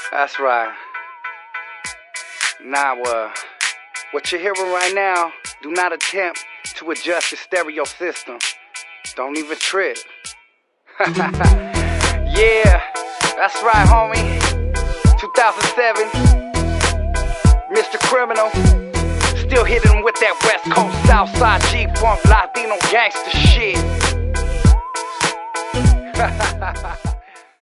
That's right. Now, what you're hearing right now, do not attempt to adjust your stereo system. Don't even trip. Yeah, that's right, homie. 2007, Mr. Criminal. Still hitting him with that West Coast, Southside G-Funk, Latino gangster shit.